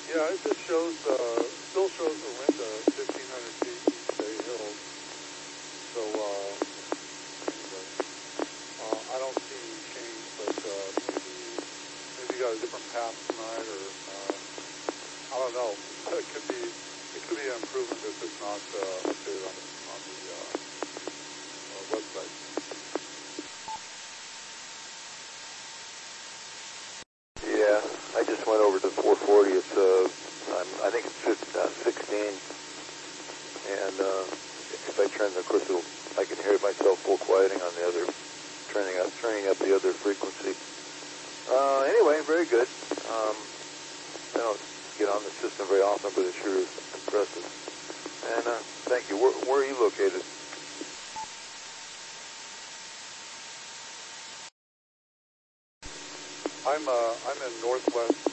Yeah, it just shows, still shows the wind 1,500 feet east Bay Hills. So, anyway, I don't see any change, but maybe you got a different path tonight, or I don't know. It could be an improvement if it's not updated on the website. Yeah, I just went over to 440. It's I think it's 16, and if I turn, of course, I can hear myself full quieting on the other, turning up the other frequency. Anyway, very good. I don't get on the system very often, but it sure is impressive. And thank you. Where are you located? I'm in northwest